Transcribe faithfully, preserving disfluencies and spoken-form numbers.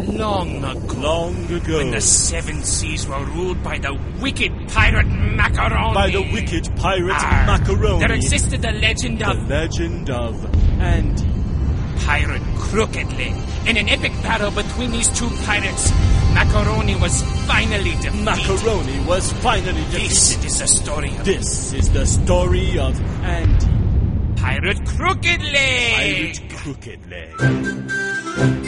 long ago. Long ago. When the seven seas were ruled by the wicked pirate Macaroni. By the wicked pirate Arr, Macaroni. There existed the legend The of... legend of Andy. Pirate Crooked Leg. In an epic battle between these two pirates, Macaroni was finally defeated. Macaroni was finally defeated. This is the story of... This is the story of Andy. Pirate Crooked Leg. Pirate Crooked Leg.